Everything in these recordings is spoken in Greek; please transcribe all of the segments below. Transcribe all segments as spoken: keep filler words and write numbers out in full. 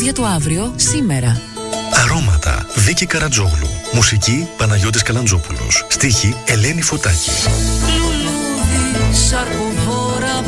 τραγούδια του αύριο σήμερα. Αρώματα, Βίκη Καρατζόγλου. Μουσική, Παναγιώτης Καλαντζόπουλος. Στίχη, Ελένη Φωτάκη. Λουλούδι, σαρκοβόρα,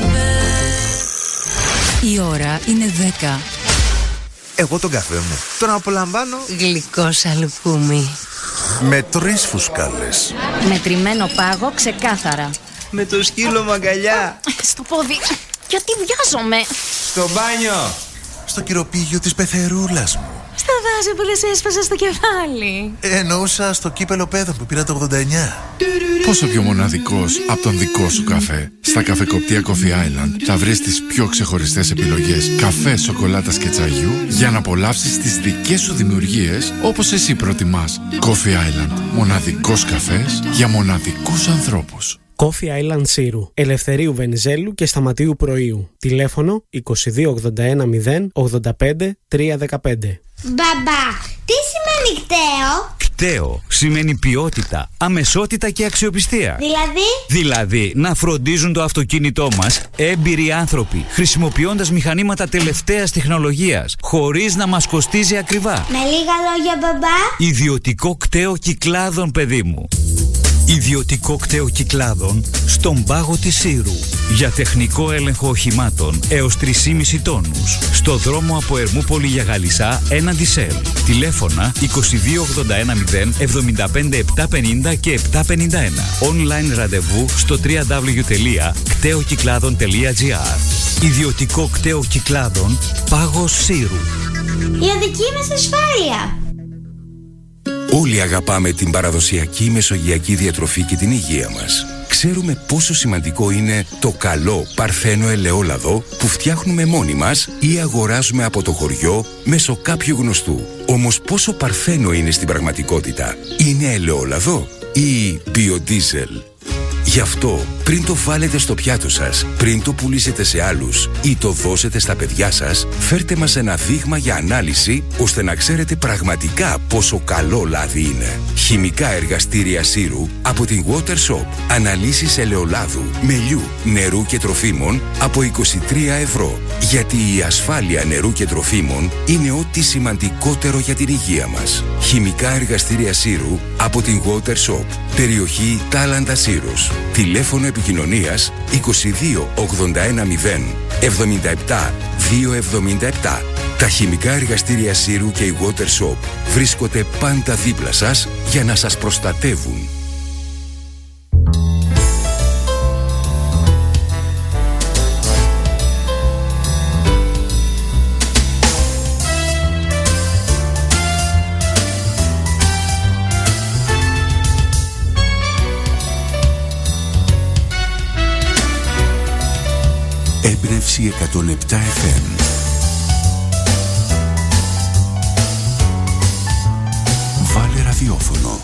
η ώρα είναι δέκα. Εγώ τον καφέ μου τον απολαμβάνω γλυκό σαλουκούμι. με τρεις φουσκάλες. Μετρημένο πάγο ξεκάθαρα. Με το σκύλο μαγκαλιά. Στο πόδι. Γιατί βιάζομαι. Στο μπάνιο. Στο κυροπήγιο της πεθερούλας μου. Στα βάζε που λες έσπασα στο κεφάλι. Εννοούσα στο κύπελο πέδων που πήρα το ογδόντα εννιά. Πόσο πιο μοναδικός από τον δικό σου καφέ. Στα καφεκοπτεία Coffee Island θα βρεις τις πιο ξεχωριστές επιλογές καφέ, σοκολάτας και τσαγιού για να απολαύσεις τις δικές σου δημιουργίες όπως εσύ προτιμάς. Coffee Island. Μοναδικός καφές για μοναδικούς ανθρώπους. Coffee Island Σύρου, Ελευθερίου Βενιζέλου και Σταματίου Πρωίου. Τηλέφωνο είκοσι δύο ογδόντα ένα μηδέν ογδόντα πέντε τριακόσια δεκαπέντε. Μπαμπά, τι σημαίνει κταίο? Κταίο σημαίνει ποιότητα, αμεσότητα και αξιοπιστία. Δηλαδή? Δηλαδή να φροντίζουν το αυτοκίνητό μας έμπειροι άνθρωποι, χρησιμοποιώντας μηχανήματα τελευταίας τεχνολογίας, χωρίς να μας κοστίζει ακριβά. Με λίγα λόγια, μπαμπά. Ιδιωτικό κταίο Κυκλάδων, παιδί μου. Ιδιωτικό κταίο Κυκλάδων στον πάγο της Σύρου. Για τεχνικό έλεγχο οχημάτων έως τρία κόμμα πέντε τόνους. Στο δρόμο από Ερμούπολη για Γαλισσά έναντι ΣΕΛ. Τηλέφωνα είκοσι δύο ογδόντα ένα μηδέν εβδομήντα πέντε επτακόσια πενήντα και επτακόσια πενήντα ένα. Online ραντεβού στο double-u double-u double-u τελεία κταίο κυκλάδων τελεία τζι άρ. Ιδιωτικό κταίο Κυκλάδων, πάγος Σύρου. Για δική μας ασφάλεια. Όλοι αγαπάμε την παραδοσιακή μεσογειακή διατροφή και την υγεία μας. Ξέρουμε πόσο σημαντικό είναι το καλό παρθένο ελαιόλαδο που φτιάχνουμε μόνοι μας ή αγοράζουμε από το χωριό μέσω κάποιου γνωστού. Όμως πόσο παρθένο είναι στην πραγματικότητα? Είναι ελαιόλαδο ή βιοδίζελ? Γι' αυτό, πριν το βάλετε στο πιάτο σας, πριν το πουλήσετε σε άλλους ή το δώσετε στα παιδιά σας, φέρτε μας ένα δείγμα για ανάλυση, ώστε να ξέρετε πραγματικά πόσο καλό λάδι είναι. Χημικά εργαστήρια Σύρου από την Water Shop. Αναλύσεις ελαιολάδου, μελιού, νερού και τροφίμων από είκοσι τρία ευρώ. Γιατί η ασφάλεια νερού και τροφίμων είναι ό,τι σημαντικότερο για την υγεία μας. Χημικά εργαστήρια Σύρου από την Water Shop. Περιοχή Τάλαντα Σύρους. Τηλέφωνο επικοινωνίας είκοσι δύο ογδόντα ένα μηδέν εβδομήντα επτά διακόσια εβδομήντα επτά. Τα χημικά εργαστήρια Σύρου και η Water Shop βρίσκονται πάντα δίπλα σας για να σας προστατεύουν. Έμπνευση εκατόν επτά εφ εμ. Βάλε ραδιόφωνο.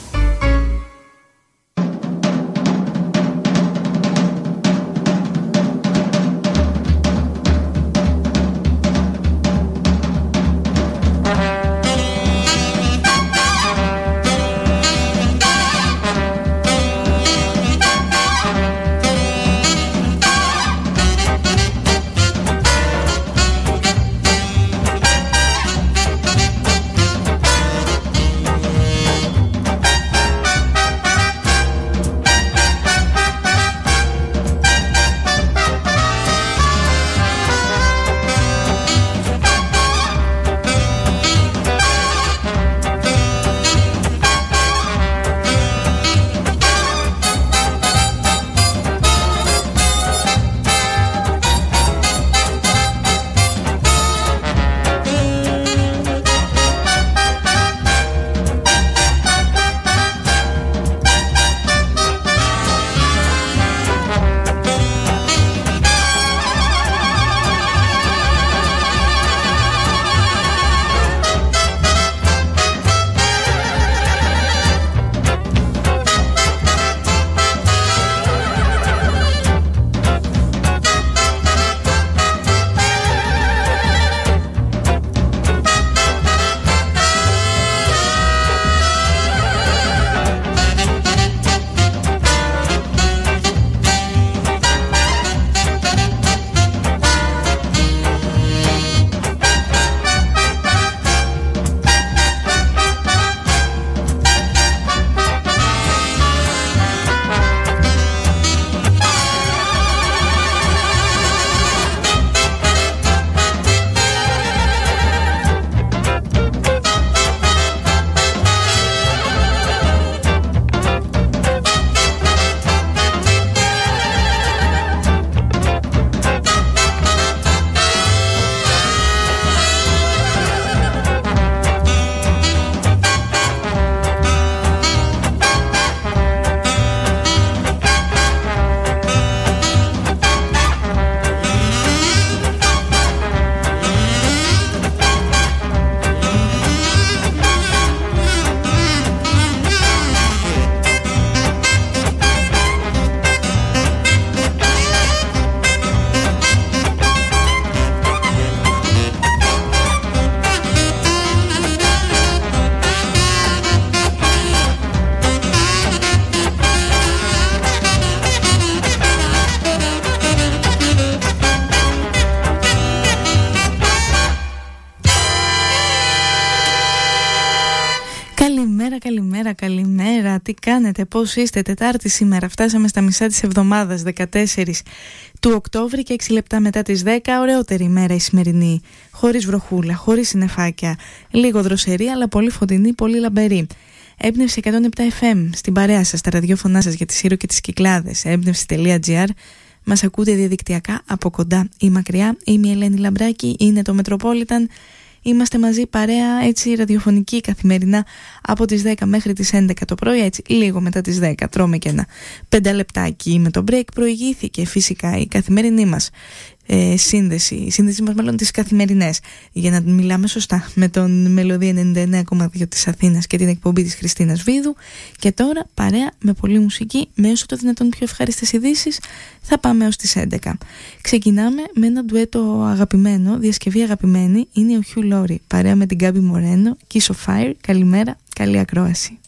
καλημέρα, καλημέρα. Τι κάνετε, πώς είστε? Τετάρτη σήμερα, φτάσαμε στα μισά της εβδομάδας, δεκατέσσερις του Οκτώβρη και έξι λεπτά μετά τις δέκα. Ωραιότερη ημέρα η σημερινή, χωρίς βροχούλα, χωρίς συννεφάκια, λίγο δροσερή αλλά πολύ φωτεινή, πολύ λαμπερή. Έμπνευση εκατόν επτά εφ εμ στην παρέα σας, στα ραδιόφωνά σας για τη Σύρο και τις Κυκλάδες. έμπνευση τελεία τζι άρ. Μας ακούτε διαδικτυακά από κοντά ή μακριά. Είμαι η Ελένη Λαμπράκη, είναι το Metropolitan. Είμαστε μαζί παρέα, έτσι ραδιοφωνική καθημερινά από τις δέκα μέχρι τις έντεκα το πρωί, έτσι λίγο μετά τις δέκα τρώμε και ένα πέντε λεπτάκι με το break. Προηγήθηκε φυσικά η καθημερινή μας ε, σύνδεση, η σύνδεση μας μάλλον τις καθημερινές, για να μιλάμε σωστά, με τον Μελωδία ενενήντα εννέα κόμμα δύο της Αθήνας και την εκπομπή της Χριστίνας Βίδου. Και τώρα παρέα με πολλή μουσική, με όσο το δυνατόν πιο ευχάριστες ειδήσεις, θα πάμε ως τις έντεκα. Ξεκινάμε με ένα ντουέτο αγαπημένο, διασκευή αγαπημένη, είναι ο Hugh Laurie παρέα με την Γκάμπι Μορένο, Kiss of Fire. Καλημέρα, καλή ακρόαση.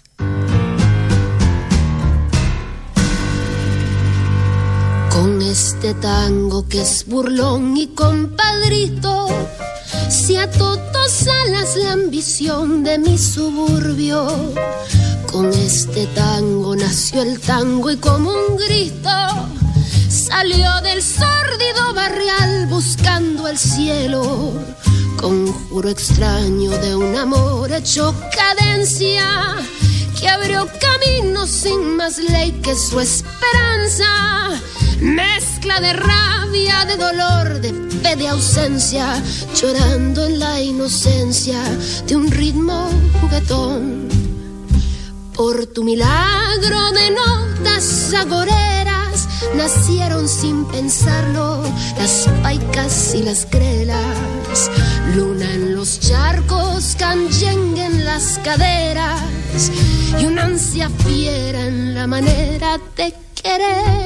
Con este tango que es burlón y compadrito, se ató dos alas la ambición de mi suburbio. Con este tango nació el tango y como un grito salió del sórdido barrial buscando el cielo. Conjuro extraño de un amor hecho cadencia que abrió camino sin más ley que su esperanza. Mezcla de rabia, de dolor, de fe, de ausencia, llorando en la inocencia de un ritmo juguetón. Por tu milagro de notas agoreras nacieron sin pensarlo las paicas y las grelas. Luna en los charcos, canyengue en las caderas y una ansia fiera en la manera de querer.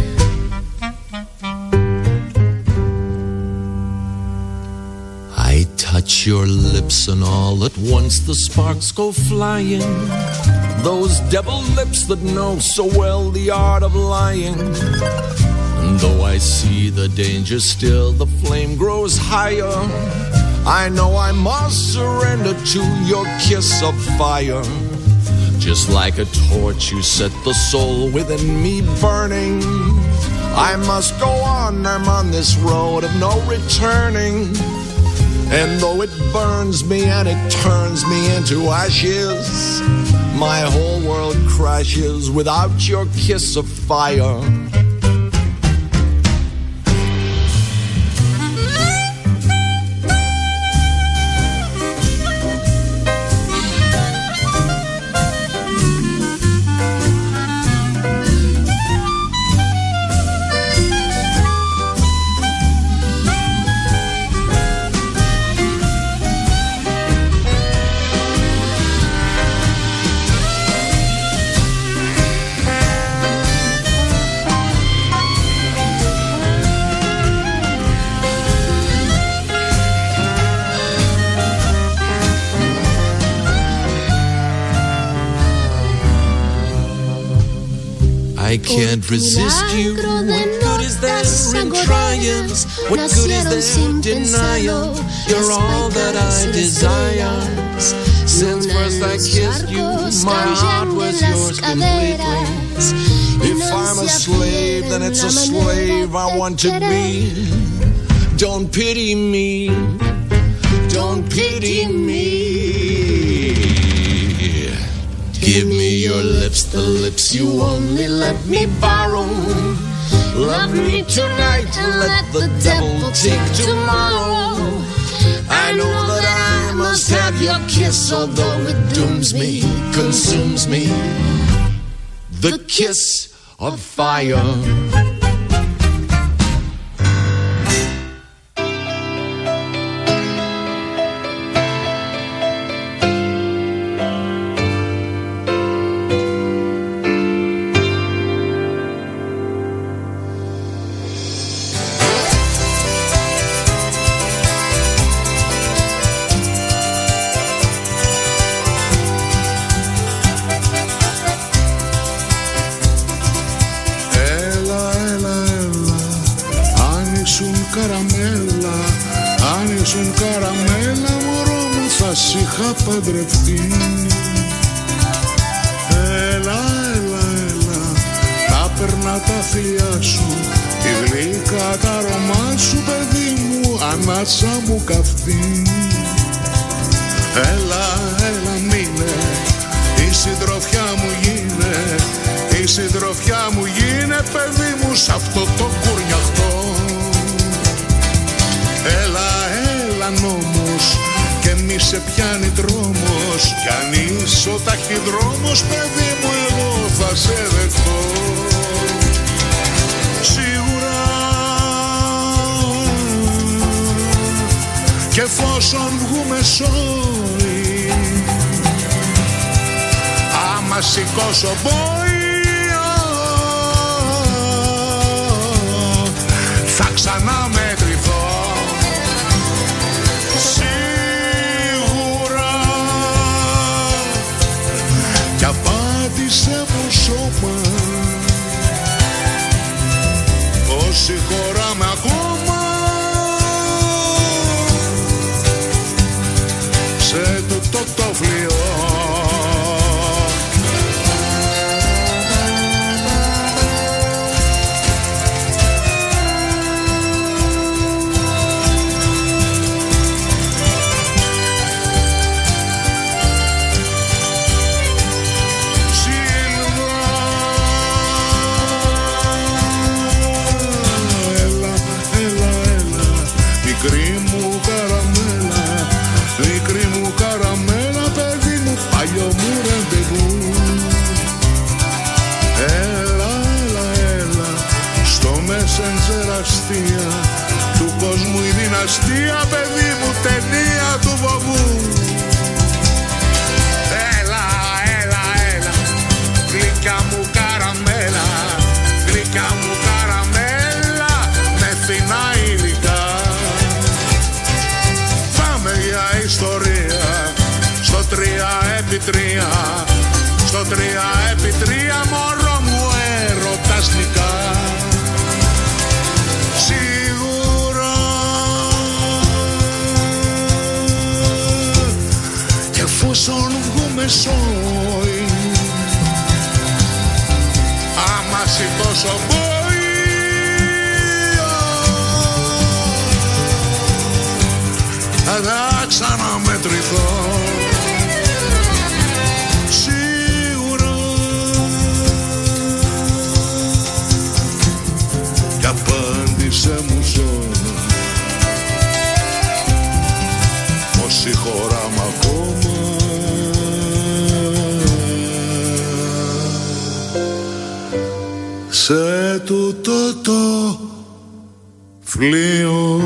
I touch your lips and all at once the sparks go flying. Those devil lips that know so well the art of lying. And though I see the danger still, the flame grows higher. I know I must surrender to your kiss of fire. Just like a torch you set the soul within me burning. I must go on, I'm on this road of no returning. And though it burns me and it turns me into ashes, my whole world crashes without your kiss of fire. I can't resist you. What good is there in trying? What good is there in denial? You're all that I desire. Since first I kissed you, my heart was yours completely. If I'm a slave, then it's a slave I want to be. Don't pity me. Don't pity me. Give me your lips, the lips you only let me borrow. Love me tonight and let the devil take tomorrow. I know that I must have your kiss, although it dooms me, consumes me. The kiss of fire. Παντρευτεί. έλα, έλα, έλα, τα περνά τα φιλιά σου, τη γλυκά τα αρώμα σου, παιδί μου, ανάσα μου καυτή. Έλα, έλα, μείνε, η συντροφιά μου γίνε, η συντροφιά μου γίνε, παιδί μου, σ' αυτό το κουρνιαχτό. Έλα, έλα νόμος, και μη σε πιάνει τρόμος, κι αν είσαι ο ταχυδρόμος, παιδί μου, εγώ θα σε δεχτώ. Σίγουρα, και εφόσον βγούμε σόι, άμα σηκώσω μπόι, θα ξαναμετρηθώ. Σίγουρα, κι απάντησε μου σώμα, όση χωράμε ακόμα σε τούτο το φλοιό. Του κόσμου η δυναστεία, παιδί μου, ταινία του βοβού. Έλα, έλα, έλα, γλυκιά μου καραμέλα, γλυκιά μου καραμέλα, με φινά υλικά. Πάμε για ιστορία, στο τρία επί τρία, στο τρία επί τρία, μωρό μου ερωταστικά. Σίγουρα, και εφόσον βγούμε σόι, άμα σηκώσω μπόι, θα ξαναμετρηθώ. Σίγουρα, κι απάντησε μου ζώνα, όση χωράμε ακόμα σε τούτο το φλοιό.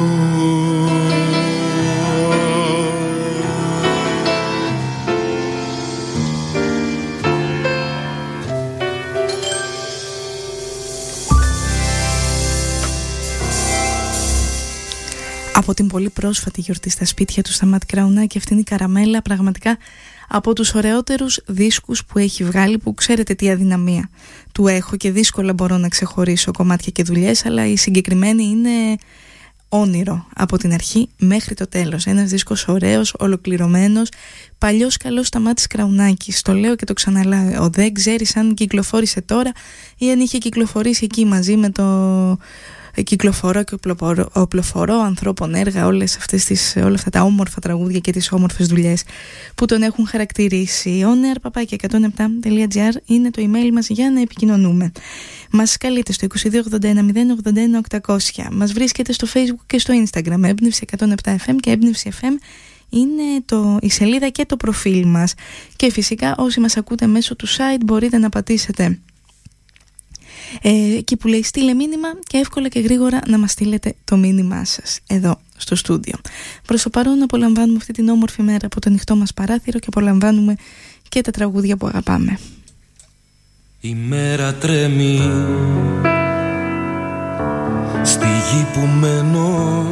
Από την πολύ πρόσφατη γιορτή στα σπίτια του Σταμάτη Κραουνάκη, αυτήν η καραμέλα, πραγματικά από τους ωραιότερους δίσκους που έχει βγάλει, που ξέρετε τι αδυναμία του έχω και δύσκολα μπορώ να ξεχωρίσω κομμάτια και δουλειές, αλλά η συγκεκριμένη είναι όνειρο από την αρχή μέχρι το τέλος. Ένας δίσκος ωραίος, ολοκληρωμένος, παλιός καλός Σταμάτης Κραουνάκης. Το λέω και το ξαναλάω, δεν ξέρεις αν κυκλοφόρησε τώρα ή αν είχε κυκλοφορήσει εκεί μαζί με το κυκλοφορώ και οπλοφορώ ανθρώπων έργα, όλες αυτές τις, όλα αυτά τα όμορφα τραγούδια και τις όμορφες δουλειές που τον έχουν χαρακτηρίσει. onair παπάκι εκατόν επτά τελεία τζι άρ είναι το email μας για να επικοινωνούμε. Μας καλείτε στο είκοσι δύο ογδόντα ένα μηδέν ογδόντα ένα οκτακόσια. Μας βρίσκεται στο Facebook και στο Instagram, έμπνευση εκατόν επτά εφ εμ και έμπνευση εφ εμ είναι το, η σελίδα και το προφίλ μας. Και φυσικά όσοι μας ακούτε μέσω του site μπορείτε να πατήσετε Ε, εκεί που λέει στείλε μήνυμα και εύκολα και γρήγορα να μας στείλετε το μήνυμά σας εδώ στο στούντιο. Προς το παρόν απολαμβάνουμε αυτή την όμορφη μέρα από το ανοιχτό μας παράθυρο και απολαμβάνουμε και τα τραγούδια που αγαπάμε. Η μέρα τρέμει στη γη που μένω,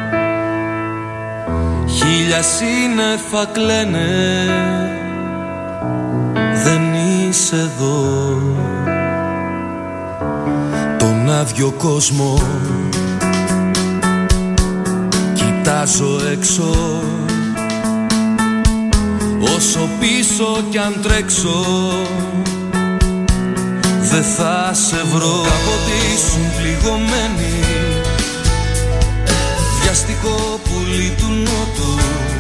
χίλια σύννεφα κλαίνε, δεν είσαι εδώ. Τον άδειο κόσμο κοιτάζω έξω, όσο πίσω κι αν τρέξω δεν θα σε βρω. Κάποτε ήσουν πληγωμένη, βιαστικό πουλί του νότου.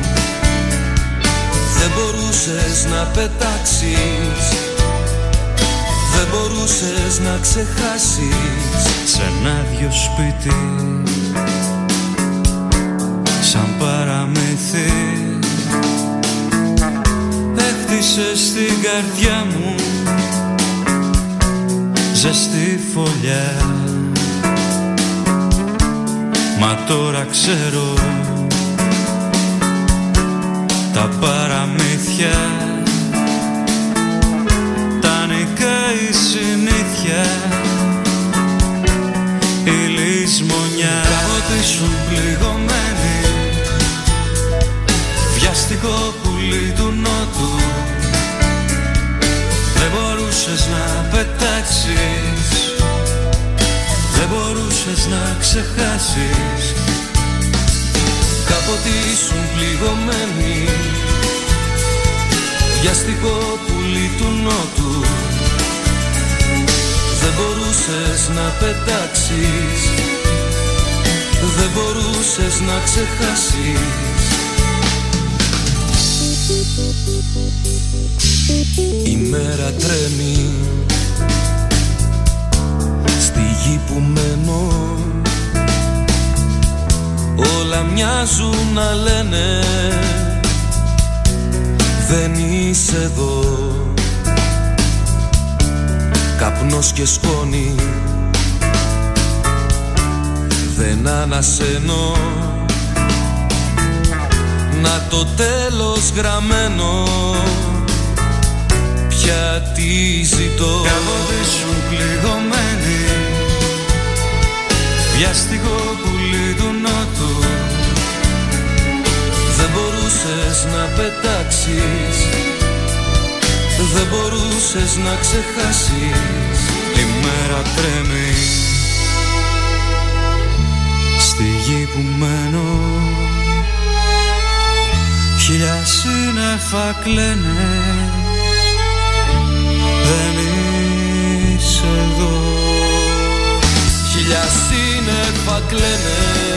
Δεν μπορούσες να πετάξεις, δεν μπορούσες να ξεχάσεις. Σ' ένα άδειο σπίτι, σαν παραμύθι, έχτισες στην καρδιά μου ζεστή φωλιά. Μα τώρα ξέρω, τα παραμύθια τα νικάει η συνήθεια, η λησμονιά. Κάποτε ήσουν πληγωμένη, βιαστικό πουλί του νότου. Δεν μπορούσες να πετάξεις, δεν μπορούσες να ξεχάσεις. Κάποτε ήσουν πληγωμένη, βιαστικό πουλί του νότου. Δεν μπορούσες να πετάξεις, δεν μπορούσες να ξεχάσεις. Η μέρα τρέμει στη γη που μένω. Όλα μοιάζουν να λένε δεν είσαι εδώ. Καπνός και σκόνη, δεν ανασένω. Να το τέλος γραμμένο, πια τι ζητώ. Κάποτε ήσουν πληγωμένη, βιαστικό πουλί του νότου. Δεν μπορούσες να πετάξεις, δεν μπορούσες να ξεχάσεις. Η μέρα τρέμει στη γη που μένω. Χίλια σύννεφα κλαίνε, δεν είσαι εδώ. Χίλια σύννεφα κλαίνε,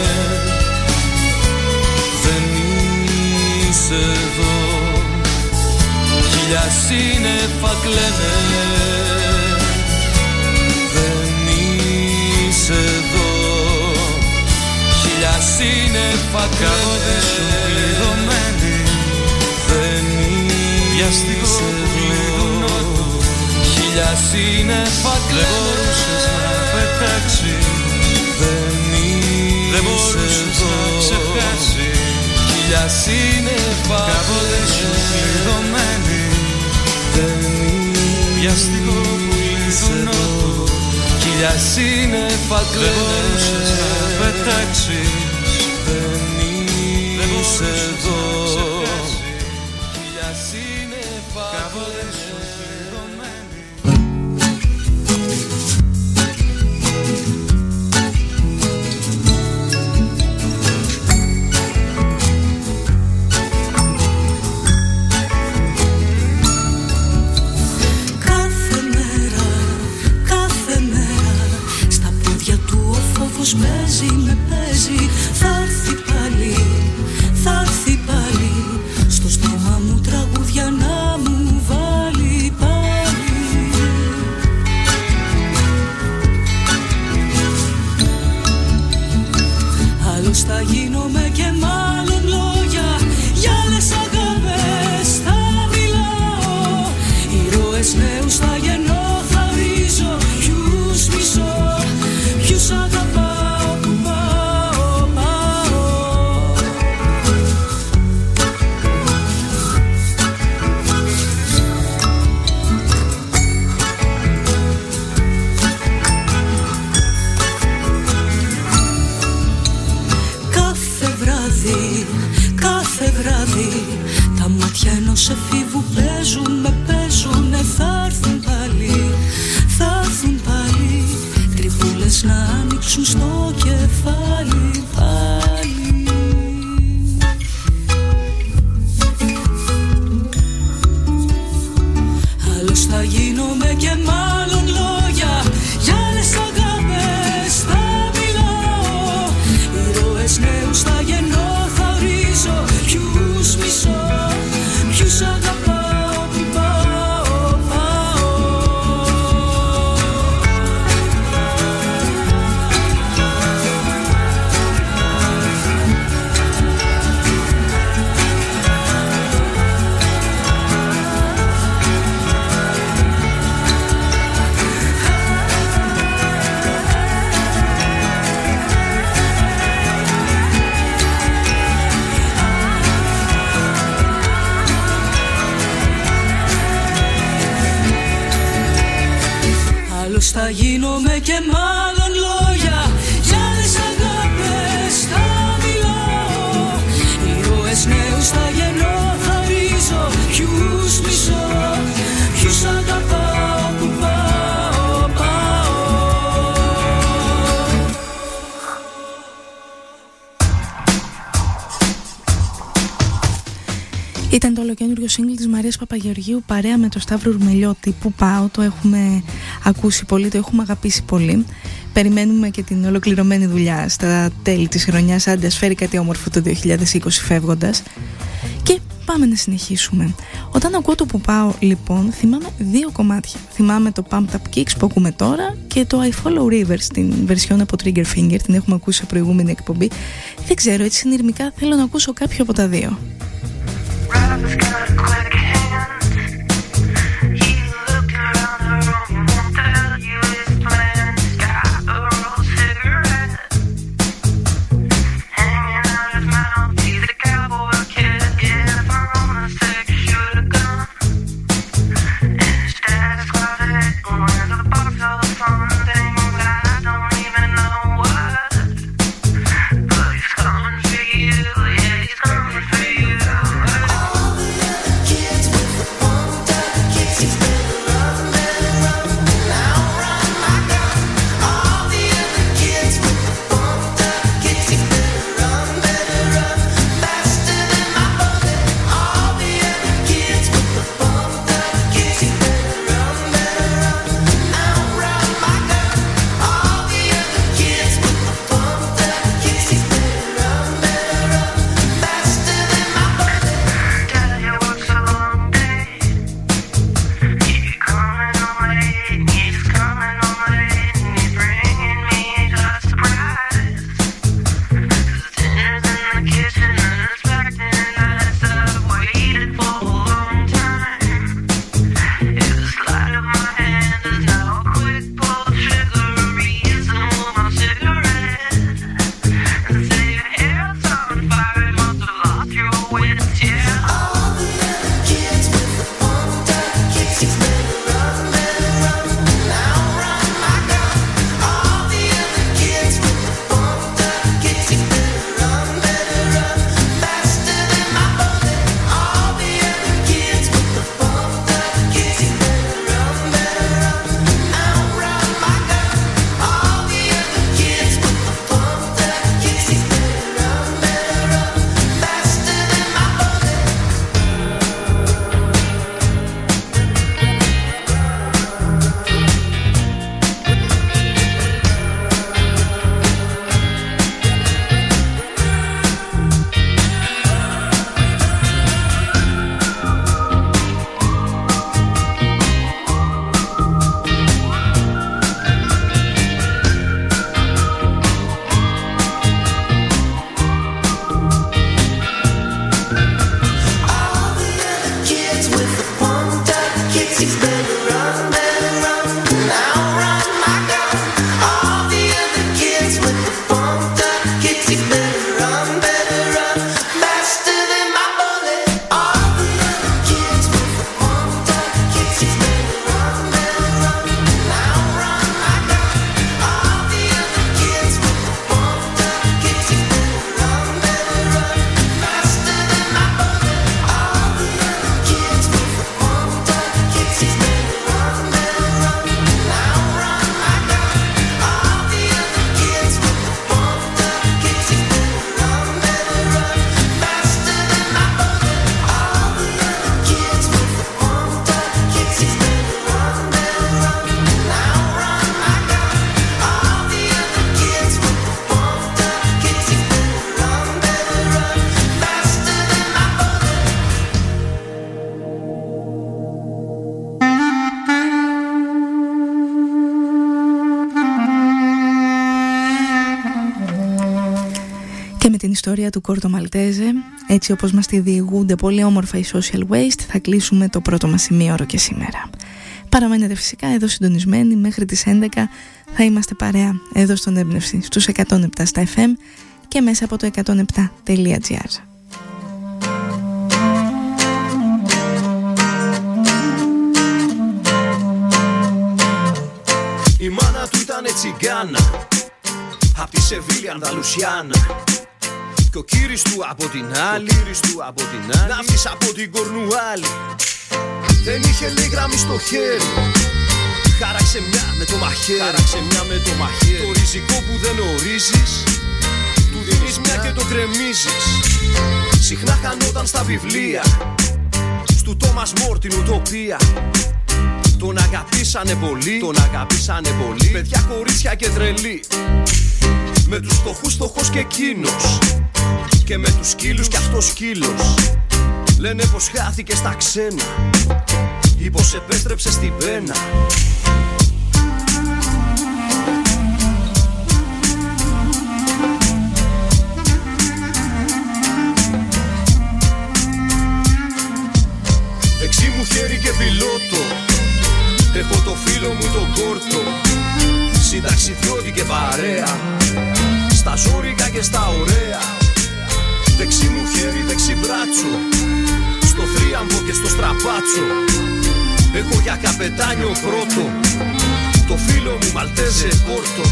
δεν είσαι εδώ. Χίλια σύννεφα κλαίνε, δεν είσαι εδώ. Χίλια σύννεφα κλαίνε, δεν είσαι εδώ. Χίλια σύννεφα κλαίνε, δεν μπορούσες να πετάξεις, δεν μπορούσες να ξεχάσεις. Χίλια σύννεφα κάποτε ήσουν πληγωμένη, βιαστικό πουλί του νότου. Χίλια σύννεφα κλαίνε, δεν μπορούσες να πετάξεις, δεν είσαι εδώ. Χίλια σύννεφα κάποτε ήσουν πληγωμένη. Παίζει με παίζει, θα έρθει πάλι, θα έρθει πάλι. Στο στόμα μου τραγούδια να μου βάλει πάλι. Άλλος θα γίνομαι και μάλλον λόγια, για άλλες αγάπες θα μιλάω. Ήρωες νέους θα γεννώ, θα βρίζω. Ποιους μισώ, ποιους αγαπάω. Τα μάτια ενός εφήβου παίζουν, με παίζουνε, θα έρθουν πάλι, θα έρθουν πάλι. Τρυπούλες να ανοίξουν στο κεφάλι πάλι. Άλλος θα γίνομαι και μάλλον λόγια, γίνομαι και μάλλον λόγια. Για άλλες αγάπες θα μιλάω. Ήρωες νέους θα γεννώ, θα ρίζω. Ποιους μισώ, ποιους αγαπάω, που πάω, πάω. Ήταν το ολοκαίνουργιο σύγκλι της Μαρίας Παπαγεωργίου παρέα με το Σταύρο Ρουμελιώτη. Που πάω, το έχουμε ακούσει πολύ, το έχουμε αγαπήσει πολύ. Περιμένουμε και την ολοκληρωμένη δουλειά στα τέλη της χρονιάς. Άντε ας φέρει κάτι όμορφο το δύο χιλιάδες είκοσι φεύγοντας. Και πάμε να συνεχίσουμε. Όταν ακούω το Που πάω, λοιπόν, θυμάμαι δύο κομμάτια. Θυμάμαι το Pumped Up Kicks που ακούμε τώρα και το I Follow Rivers, την βερσιόν από Trigger Finger. Την έχουμε ακούσει σε προηγούμενη εκπομπή. Δεν ξέρω, έτσι συνειρμικά θέλω να ακούσω κάποιο από τα δύο. Ιστορία του Κόρτο Μαλτέζε, έτσι όπως μας τη διηγούνται πολύ όμορφα οι Social Waste, θα κλείσουμε το πρώτο μας ημίωρο και σήμερα. Παραμένετε φυσικά εδώ συντονισμένοι μέχρι τις έντεκα. Θα είμαστε παρέα εδώ στον Έμπνευση στους εκατόν επτά στα εφ εμ και μέσα από το εκατόν επτά τελεία τζι άρ. Η μάνα του ήταν ήτανε τσιγκάνα, απ' τη Σεβίλη Ανδαλουσιάνα. Και ο κύρις του από την άλλη, από την άλλη, ναύτης από την Κορνουάλη. Δεν είχε λέει γραμμή στο χέρι, χάραξε μια με το μαχαίρι, χάραξε μια με το μαχαίρι. Το ριζικό που δεν ορίζεις, του δίνεις μια και το κρεμίζεις. Συχνά χανόταν στα βιβλία, στου Τόμας Μόρ την ουτοπία. Τον αγαπήσανε πολύ, τον αγαπήσανε πολύ. Παιδιά, κορίτσια και τρελή. Με τους φτωχούς φτωχός και εκείνος, και με τους σκύλους κι αυτός σκύλος. Λένε πως χάθηκε στα ξένα ή πως επέστρεψε στην πένα. Δεξί μου χέρι και πιλότο, έχω το φίλο μου τον Κόρτο. Συνταξιδιώτη και παρέα, στα ζόρικα και στα ωραία. Δεξί μου χέρι, δεξί μπράτσο, στο θρίαμβο και στο στραπάτσο. Έχω για καπετάνιο πρώτο, το φίλο μου Μαλτέζε Πόρτο.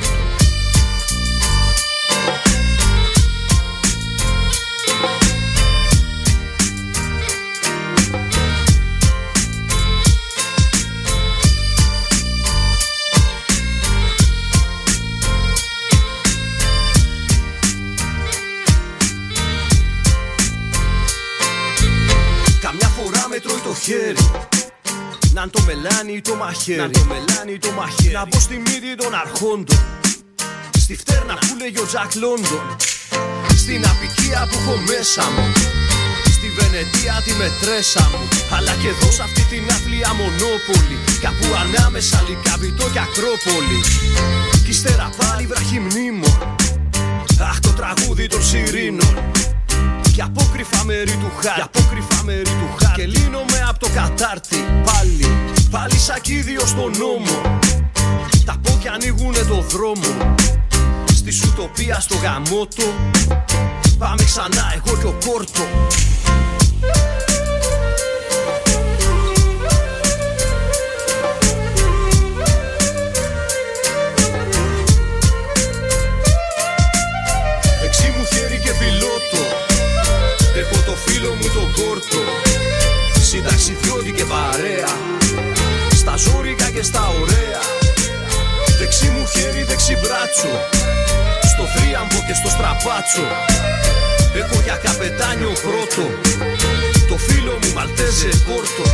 Τρώει το χέρι, να το μελάνι ή το μαχαίρι, να το μελάνι ή το μαχαίρι. Να μπω στη μύτη των αρχόντων, στη φτέρνα που λέγει ο Τζακ Λόντον. Στην απικία που έχω μέσα μου, στη Βενετία τη μετρέσα μου. Αλλά και εδώ σ' αυτή την άθλια μονόπολη, κάπου ανάμεσα Λυκαβητό και Ακρόπολη. Κι ύστερα πάλι βραχυμνήμο, αχ το τραγούδι των σιρήνων. Και απόκρυφα μέρη του χάρτη, απόκρυφα μέρη του χάρτη. Και λύνομαι απ' το κατάρτι, πάλι, πάλι σακίδιο στον νόμο. Τα πόδια ανοίγουνε το δρόμο, στη σουτοπία στο γαμότο. Πάμε ξανά εγώ και ο Κόρτο. Δεξί μου χέρι και πιλότο, έχω το φίλο μου τον Κόρτο. Συνταξιδιώτη και παρέα, στα ζόρικα και στα ωραία. Δεξί μου χέρι, δεξί μπράτσο, στο θρίαμβο και στο στραπάτσο. Έχω για καπετάνιο πρώτο, το φίλο μου Μαλτέζε Πόρτο.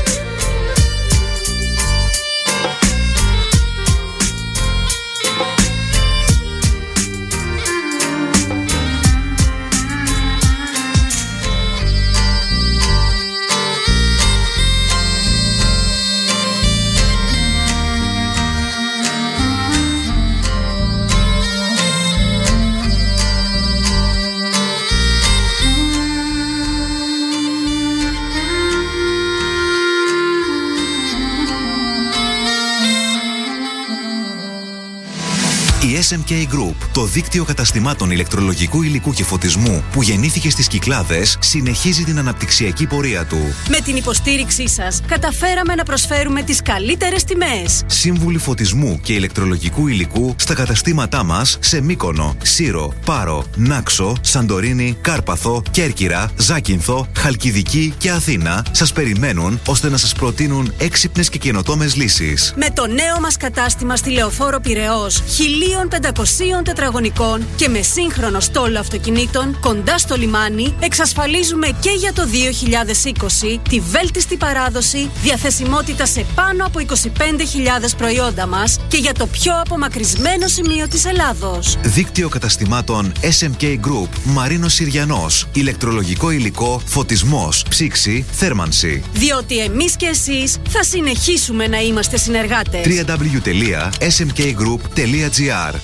Η ες εμ κέι Group, το δίκτυο καταστημάτων ηλεκτρολογικού υλικού και φωτισμού που γεννήθηκε στις Κυκλάδες, συνεχίζει την αναπτυξιακή πορεία του. Με την υποστήριξή σας, καταφέραμε να προσφέρουμε τις καλύτερες τιμές. Σύμβουλοι φωτισμού και ηλεκτρολογικού υλικού στα καταστήματά μας σε Μύκονο, Σύρο, Πάρο, Νάξο, Σαντορίνη, Κάρπαθο, Κέρκυρα, Ζάκυνθο, Χαλκιδική και Αθήνα σας περιμένουν ώστε να σας προτείνουν έξυπνες και καινοτόμες λύσεις. Με το νέο μας κατάστημα στη Λεωφόρο Πειραιώς, χίλια πεντακόσια τετραγωνικών και με σύγχρονο στόλο αυτοκινήτων κοντά στο λιμάνι, εξασφαλίζουμε και για το δύο χιλιάδες είκοσι τη βέλτιστη παράδοση, διαθεσιμότητα σε πάνω από είκοσι πέντε χιλιάδες προϊόντα μας και για το πιο απομακρυσμένο σημείο της Ελλάδος. Δίκτυο καταστημάτων ες εμ κέι Group, Μαρίνος Συριανός, ηλεκτρολογικό υλικό, φωτισμός, ψήξη, θέρμανση. Διότι εμείς και εσείς θα συνεχίσουμε να είμαστε συνεργάτες. double-u double-u double-u τελεία ες εμ κέι group τελεία τζι άρ.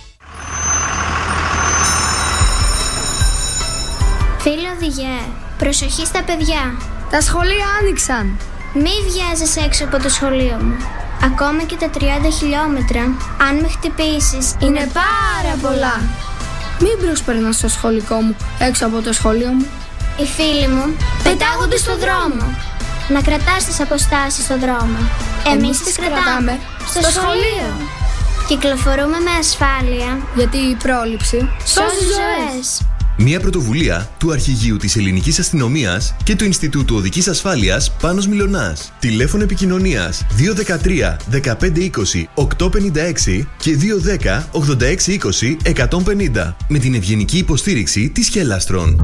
Φίλο οδηγέ, προσοχή στα παιδιά. Τα σχολεία άνοιξαν. Μη βιάζεσαι έξω από το σχολείο μου. Ακόμα και τα τριάντα χιλιόμετρα, αν με χτυπήσεις, είναι πάρα πολλά. Μην προσπερνάς στο σχολικό μου, έξω από το σχολείο μου. Οι φίλοι μου πετάγονται στο δρόμο. Να κρατάς τις αποστάσεις στο δρόμο. Εμείς τις κρατάμε στο σχολείο. Κυκλοφορούμε με ασφάλεια, γιατί η πρόληψη σώζει ζωές. Μια πρωτοβουλία του Αρχηγείου της Ελληνικής Αστυνομίας και του Ινστιτούτου Οδικής Ασφάλειας Πάνος Μιλωνάς. Τηλέφωνο επικοινωνίας δύο ένα τρία δεκαπέντε είκοσι οκτακόσια πενήντα έξι και δύο ένα μηδέν ογδόντα έξι είκοσι εκατόν πενήντα με την ευγενική υποστήριξη της Χέλαστρον.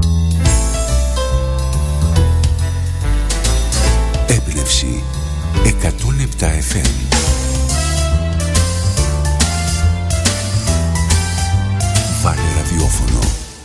Έμπνευση εκατόν επτά εφ εμ. Βάλε ραδιόφωνο.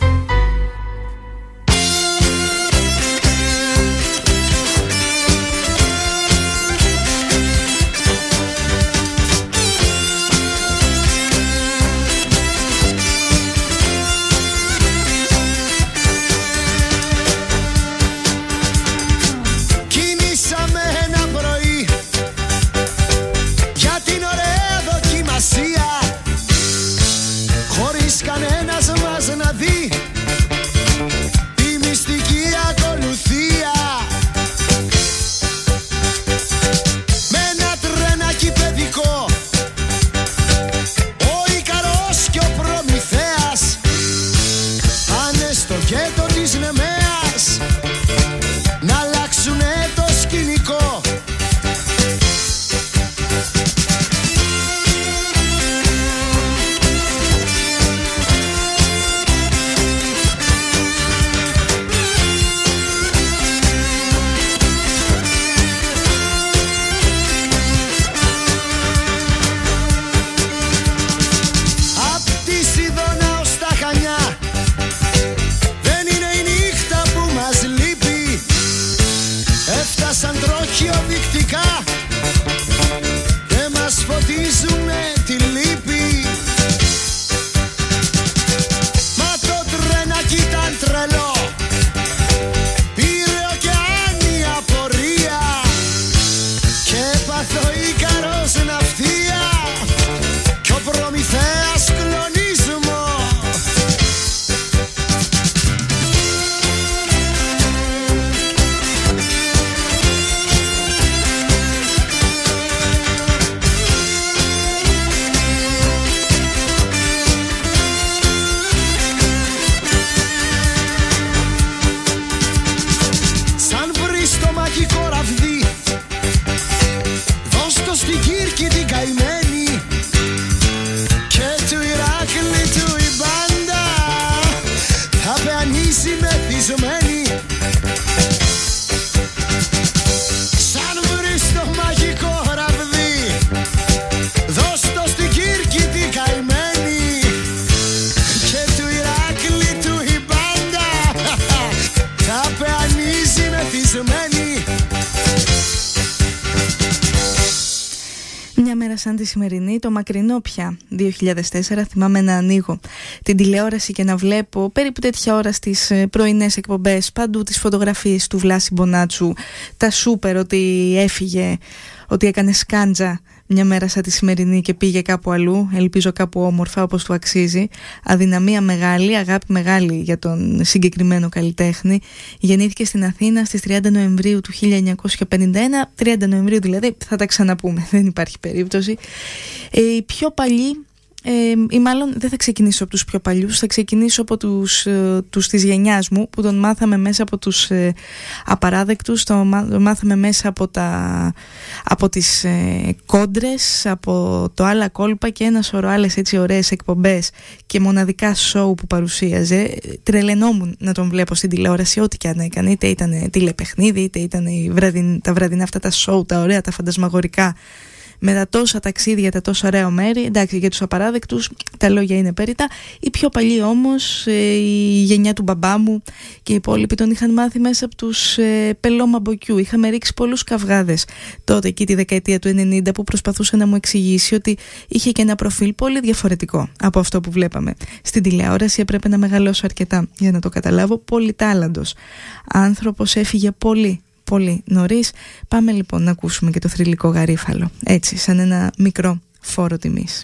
Σαν τη σημερινή, το μακρινό πια δύο χιλιάδες τέσσερα, θυμάμαι να ανοίγω την τηλεόραση και να βλέπω περίπου τέτοια ώρα στις πρωινές εκπομπές παντού τις φωτογραφίες του Βλάση Μπονάτσου, τα σούπερ, ότι έφυγε, ότι έκανε σκάντζα μια μέρα σαν τη σημερινή και πήγε κάπου αλλού, ελπίζω κάπου όμορφα όπως του αξίζει. Αδυναμία μεγάλη, αγάπη μεγάλη για τον συγκεκριμένο καλλιτέχνη. Γεννήθηκε στην Αθήνα στις τριάντα Νοεμβρίου του χίλια εννιακόσια πενήντα ένα, τριάντα Νοεμβρίου δηλαδή, θα τα ξαναπούμε, δεν υπάρχει περίπτωση. Ε, οι πιο παλιοί, ε, ή μάλλον δεν θα ξεκινήσω από τους πιο παλιούς, θα ξεκινήσω από τους, ε, τους της γενιάς μου, που τον μάθαμε μέσα από τους ε, απαράδεκτους, τον μάθαμε μέσα από, τα, από τις ε, κόντρες, από το άλλα κόλπα και ένα σωρό άλλες έτσι ωραίες εκπομπές και μοναδικά σοου που παρουσίαζε. Τρελαινόμουν να τον βλέπω στην τηλεόραση, ό,τι και αν έκανε, είτε ήταν τηλεπαιχνίδι, είτε ήταν βραδιν, τα βραδινά αυτά τα σοου, τα ωραία, τα φαντασμαγορικά, με τα τόσα ταξίδια, τα τόσα ωραία μέρη. Εντάξει, για τους απαράδεκτους τα λόγια είναι πέριτα. Οι πιο παλιοί όμως, η γενιά του μπαμπά μου και οι υπόλοιποι τον είχαν μάθει μέσα από τους ε, Πελώμα Μποκιού. Είχαμε ρίξει πολλούς καυγάδες τότε, εκεί τη δεκαετία του ενενήντα, που προσπαθούσε να μου εξηγήσει ότι είχε και ένα προφίλ πολύ διαφορετικό από αυτό που βλέπαμε στην τηλεόραση. Έπρεπε να μεγαλώσω αρκετά για να το καταλάβω. Πολυτάλαντος άνθρωπος, έφυγε πολύ πολύ νωρίς. Πάμε λοιπόν να ακούσουμε και το θρυλικό Γαρίφαλο, έτσι σαν ένα μικρό φόρο τιμής.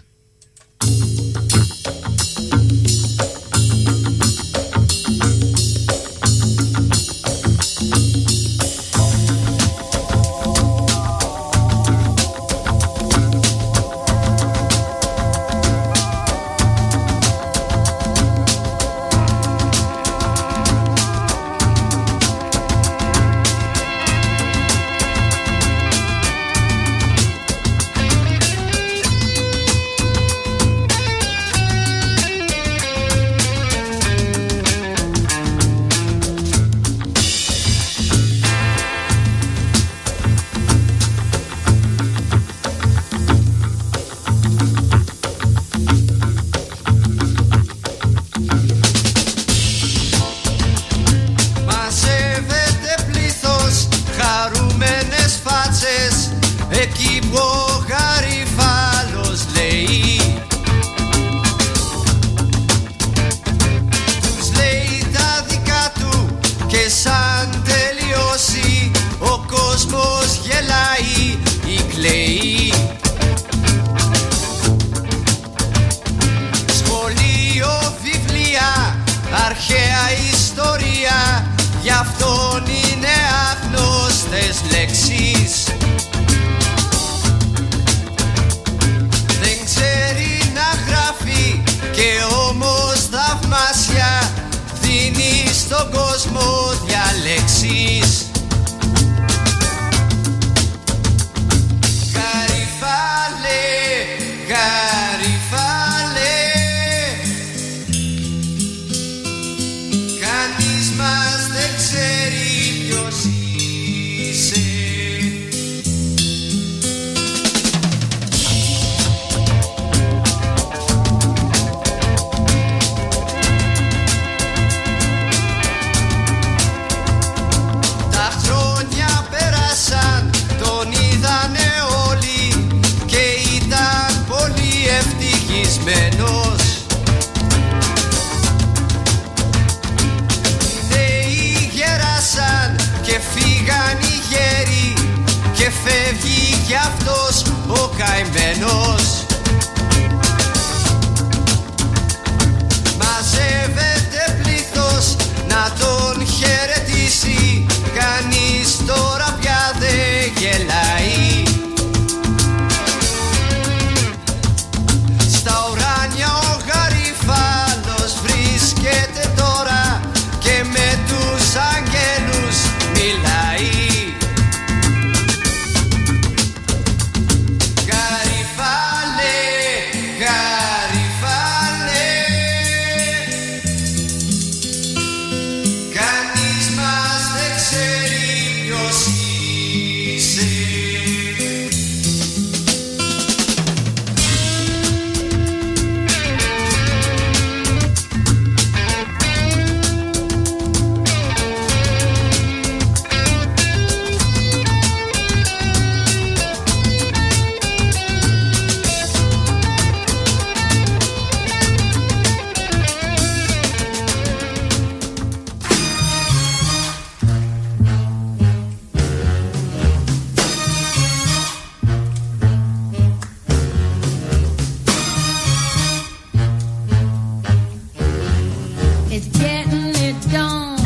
καημένος. Οι νέοι γεράσαν και φύγαν οι γέροι και φεύγει κι αυτός ο καημένος. Μαζεύεται πλήθος να τον χαιρετήσει, κανείς τώρα πια δεν γελάει. Στα ουράνια ο γαρίφαλος βρίσκεται τώρα και με τους αγγέλους μιλάει. Γαρίφαλε, γαρίφαλε, κανείς μας δεν ξέρει ποιος είσαι. It's getting it done.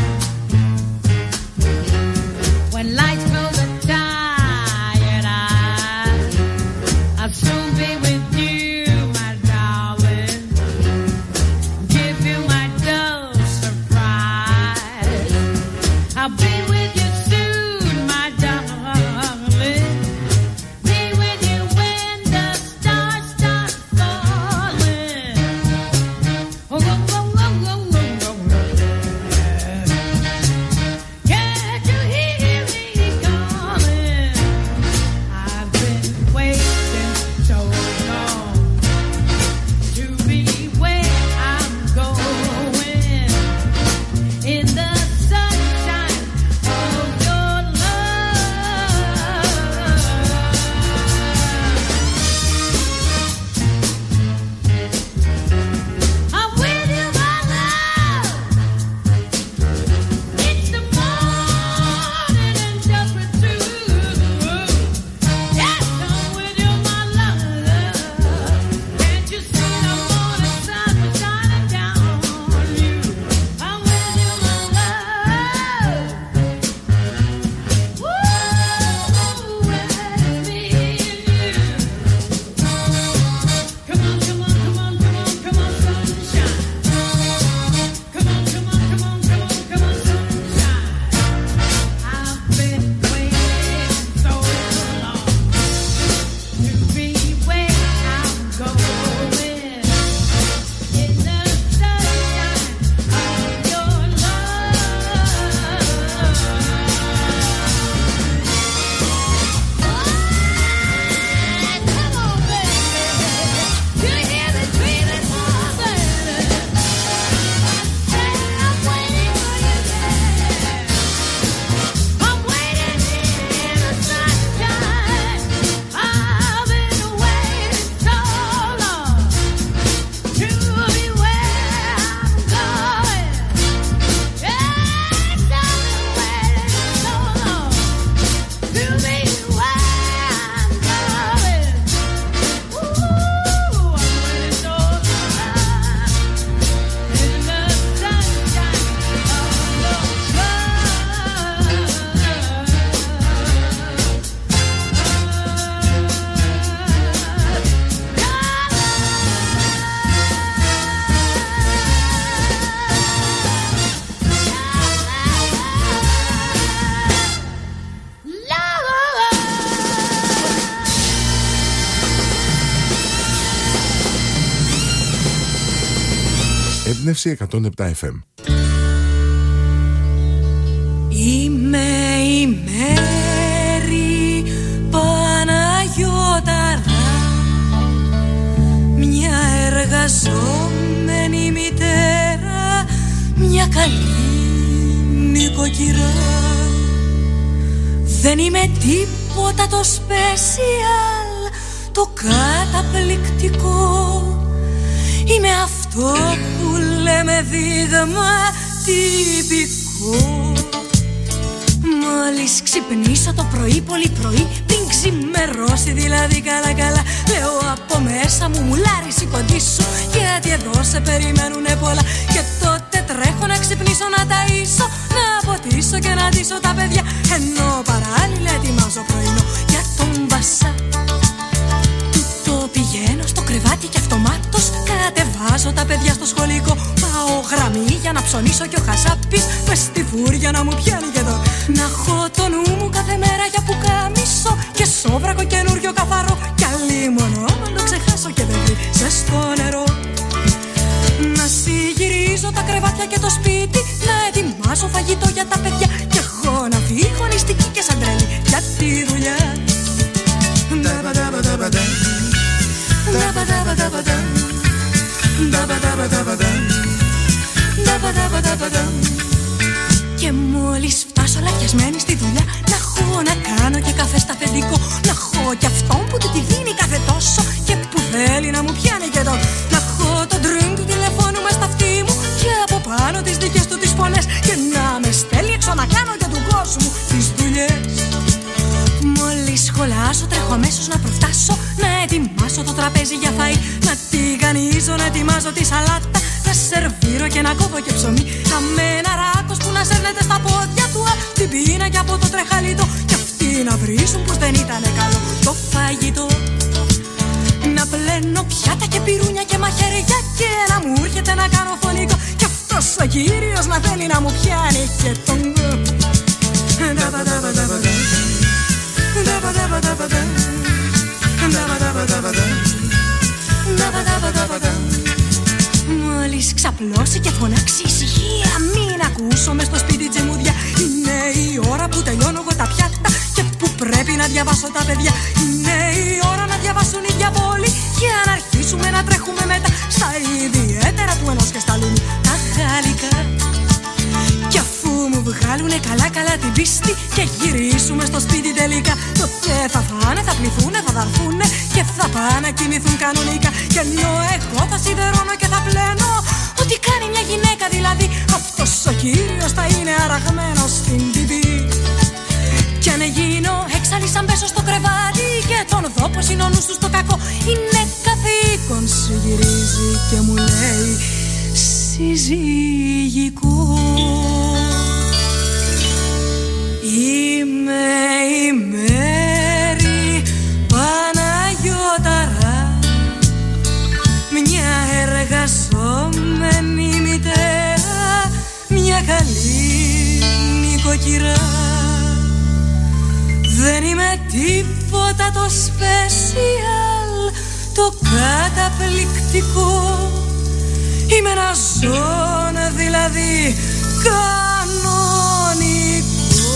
When lights close the tired eyes, I'll soon be with you, my darling. Give you my dose of pride. I'll be with you soon, my darling. Be with you when the stars start falling. Oh, oh, oh, oh, oh, oh. Can't you hear me calling? I've been waiting so long to be where I'm going, in the sunshine of your love. I'm with you, my love. It's the morning and just with two. Yes, I'm with you, my love. Can't you see the morning sun shining down on you? I'm with you, my love. Woo, it's me and you. Come on, come on, come on, come on, come on, sunshine. Come on, come on, come on, come on, come on, sunshine. I've been waiting so long to be where I'm going, in the sunshine of your love. Come on, baby. Do you hear me dreaming, oh, baby? Say I'm waiting for you there. I'm waiting in the sunshine. I've been waiting so long to be where I'm going. Yes, I've been waiting so long to be where I'm going. Ooh, I'm waiting so long in the sunshine of your Έμπνευση εκατόν επτά εφ εμ. Είμαι η Μέρη Παναγιώταρα, μια εργαζόμενη μητέρα, μια καλή νοικοκυρά. Δεν είμαι τίποτα το special, το καταπληκτικό. αυτό που λέμε δείγμα τυπικό. Μόλις ξυπνήσω το πρωί, πολύ πρωί, πριν ξημερώσει δηλαδή καλά καλά, λέω από μέσα μου μουλάρι σηκωθήσου, γιατί εδώ σε περιμένουνε πολλά. Και τότε τρέχω να ξυπνήσω, να ταΐσω, να ποτίσω και να ντύσω τα παιδιά, ενώ παράλληλα ετοιμάζω πρωινό για τον Βασά. Τούτο πηγαίνω στο κρεβάτι και αυτομάτως κατεβάζω τα παιδιά στο σχολικό. Πάω γραμμή για να ψωνίσω και ο χασάπης μες στη φούρια να μου πιάνει και εδώ. Να έχω το νου μου κάθε μέρα για πουκάμισο και σόβρακο καινούριο καθαρό, κι αλλήμωνο να το ξεχάσω και δεν βρίζε στο νερό. Να συγυρίζω τα κρεβάτια και το σπίτι, να ετοιμάσω φαγητό για τα παιδιά, κι εγώ να φύγω νηστική και σαν τρέλη για τη δουλειά. Και μόλις φτάσω λαφιασμένη στη δουλειά, να έχω να κάνω και καφέ στα αφεντικό, να έχω κι αυτόν που του τη δίνει κάθε τόσο και που θέλει να μου πιάνει και εδώ. Να έχω το ντρινγκ του τηλεφώνου μες στα αυτή μου και από πάνω τις δικές του τις φωνές, και να με στέλνει έξω να κάνω για του κόσμου τις δουλειές. Μόλις σχολάσω τρέχω αμέσως να προφτάσω, να ετοιμάσω το τραπέζι για φαΐ, να τηγανίζω, να ετοιμάζω τη σαλάτα, να σερβίρω και να κόβω και ψωμί. Να με ένα ράκος που να σέρνεται στα πόδια του απ' την πείνα και από το τρεχαλίτο, κι αυτοί να βρίσουν πως δεν ήτανε καλό το φαγητό. Να πλένω πιάτα και πυρούνια και μαχαίρια και να μου έρχεται να κάνω φωνικό, κι αυτός ο κύριος να θέλει να μου πιάνει και τον μόλις ξαπλώσει και φωνάξει ησυχία, μην ακούσω μες στο σπίτι τζεμούδια. Είναι η ώρα που τελειώνω εγώ τα πιάτα και που πρέπει να διαβάσω τα παιδιά. Είναι η ώρα να διαβάσουν οι διαβόλοι για να αρχίσουμε να τρέχουμε μετά στα ιδιαίτερα του ενός και στα λούνου τα γαλλικά. Κι αφού μου βγάλουνε καλά καλά την πίστη και γυρίσουμε στο σπίτι τελικά, τότε θα φάνε, θα πληθούνε, θα δαρθούνε και θα πάνε να κοιμηθούν κανονικά. Και ενώ εγώ θα σιδερώνω και θα πλένω ό,τι κάνει μια γυναίκα δηλαδή, αυτός ο κύριος θα είναι αραγμένος στην τιβή. Κι αν γίνω έξαλλη σαν πέσω στο κρεβάτι και τον δω πως είναι ο νους του στο κακό, είναι καθήκον σου, γυρίζει και μου λέει συζυγικό. Είμαι η Μέρη Παναγιώταρα, μια εργαζόμενη μητέρα, μια καλή νοικοκυρά. Δεν είμαι τίποτα το special, το καταπληκτικό. Είμαι ένα ζώο δηλαδή κανονικό.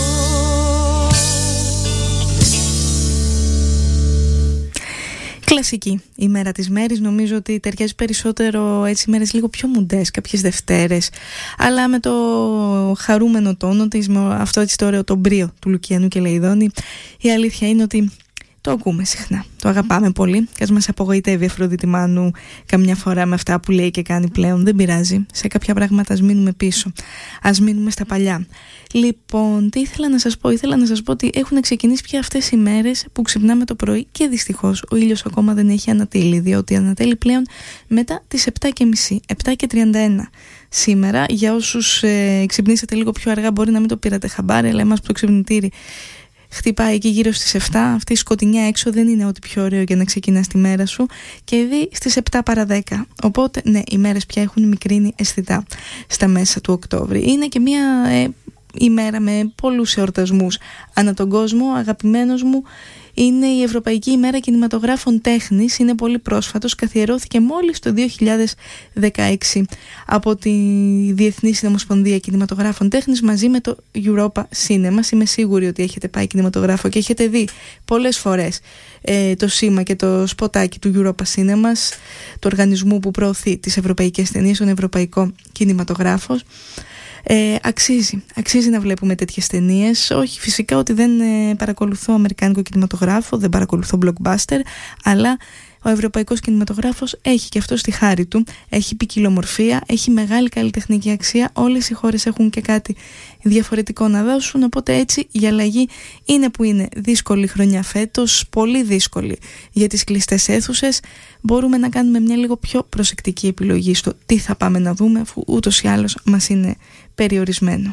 Κλασική η μέρα της Μέρης, νομίζω ότι ταιριάζει περισσότερο έτσι μέρες λίγο πιο μουντές, κάποιες Δευτέρες, αλλά με το χαρούμενο τόνο της, με αυτό έτσι το ωραίο το μπρίο του Λουκιανού και Λεϊδόνη. Η αλήθεια είναι ότι το ακούμε συχνά, το αγαπάμε πολύ και ας μας απογοητεύει η Αφροδίτη Μάνου καμιά φορά με αυτά που λέει και κάνει πλέον. Δεν πειράζει, σε κάποια πράγματα ας μείνουμε πίσω, ας μείνουμε στα παλιά. Λοιπόν, τι ήθελα να σας πω, ήθελα να σας πω ότι έχουν ξεκινήσει πια αυτές οι μέρες που ξυπνάμε το πρωί και δυστυχώς ο ήλιος ακόμα δεν έχει ανατείλει, διότι ανατέλει πλέον μετά τις επτά και μισή, επτά και τριάντα ένα. Σήμερα, για όσους ε, ξυπνήσατε λίγο πιο αργά, μπορεί να μην το πήρατε χαμπάρι, αλλά εμάς που το ξυπνητήρι χτυπάει εκεί γύρω στις επτά. Αυτή η σκοτεινιά έξω δεν είναι ό,τι πιο ωραίο για να ξεκινάς τη μέρα σου. Και ήδη στις επτά παρά δέκα. Οπότε, ναι, οι μέρες πια έχουν μικρύνει αισθητά στα μέσα του Οκτώβρη. Είναι και μια ε, ημέρα με πολλούς εορτασμούς ανά τον κόσμο. Αγαπημένος μου είναι η Ευρωπαϊκή ημέρα κινηματογράφων τέχνης. Είναι πολύ πρόσφατος, καθιερώθηκε μόλις το δύο χιλιάδες δεκαέξι από τη Διεθνή Συνομοσπονδία Κινηματογράφων Τέχνης μαζί με το Europa Cinemas. Είμαι σίγουρη ότι έχετε πάει κινηματογράφο και έχετε δει πολλές φορές ε, το σήμα και το σποτάκι του Europa Cinemas, του οργανισμού που προωθεί τις ευρωπαϊκές ταινίες, τον ευρωπαϊκό κινηματογράφο. Ε, αξίζει, αξίζει να βλέπουμε τέτοιες ταινίες. Όχι φυσικά ότι δεν ε, παρακολουθώ αμερικάνικο κινηματογράφο, δεν παρακολουθώ blockbuster, αλλά ο ευρωπαϊκός κινηματογράφος έχει και αυτό στη χάρη του. Έχει ποικιλομορφία, έχει μεγάλη καλλιτεχνική αξία. Όλες οι χώρες έχουν και κάτι διαφορετικό να δώσουν, οπότε έτσι η αλλαγή είναι που είναι. Δύσκολη χρονιά φέτος, πολύ δύσκολη για τις κλειστές αίθουσες. Μπορούμε να κάνουμε μια λίγο πιο προσεκτική επιλογή στο τι θα πάμε να δούμε, αφού ούτως ή άλλως μας είναι περιορισμένο.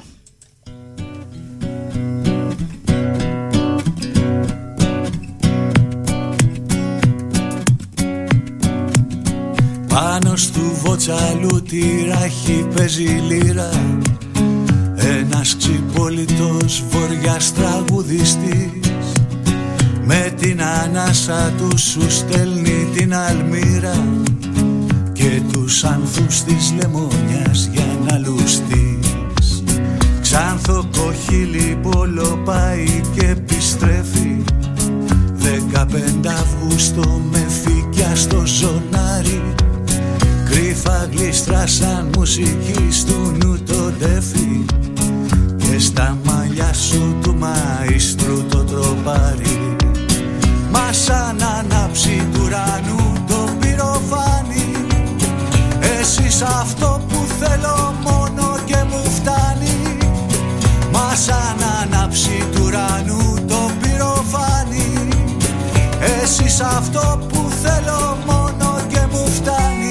Πάνω στου Βοτσαλού τη ράχη παίζει λύρα, ένας ξυπόλυτος βοριάς τραγουδιστής, με την ανάσα του σου στέλνει την αλμύρα και τους ανθούς της λεμόνιας για να λουστείς. Ξάνθο κοχύλι πόλο πάει και επιστρέφει, δεκαπέντε Αυγούστο με φύκια στο ζωνάρι, κρύφα γλίστρα σαν μουσική στου νου το ντέφι, και στα μαλλιά σου του μαΐστρου το τροπάρι. Μα σαν ανάψει του ουρανού το πυροφάνι, εσύ σ' αυτό που θέλω μόνο και μου φτάνει. Μα σαν ανάψει του ουρανού το πυροφάνι, εσύ σ' αυτό που θέλω μόνο και μου φτάνει.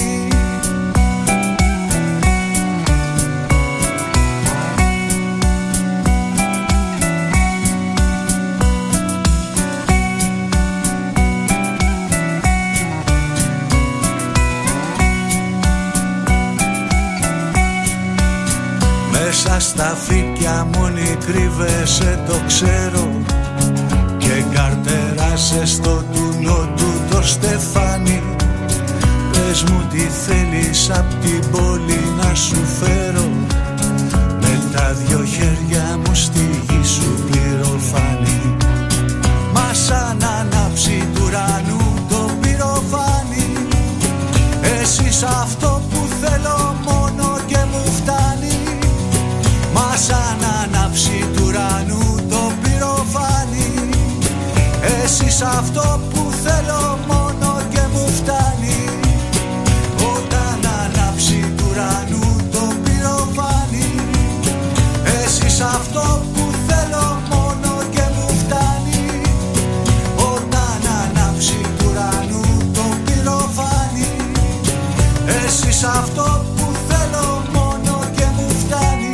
Μέσα στα φύκια μόνη κρύβεσαι το ξέρω, και καρτεράσαι στο τουνό του το στεφάνι. Πες μου τι θέλεις απ' την πόλη να σου φέρω, με τα δυο χέρια μου στη γη σου πυροφάνι. Μα σαν ανάψει του ουρανού το πυροφάνι, εσύ σ' αυτό που θέλω μόνο και μου φτάνει. Μα σαν ανάψει του ουρανού το πυροφάνι, εσύ σ' αυτό που θέλω μόνο και μου φτάνει. Όταν ανάψει του ουρανού το πυροφάνι, εσύ σ' αυτό που θέλω μόνο και μου φτάνει. Όταν ανάψει του ουρανού το πυροφάνι, εσύ σ' αυτό που θέλω μόνο και μου φτάνει.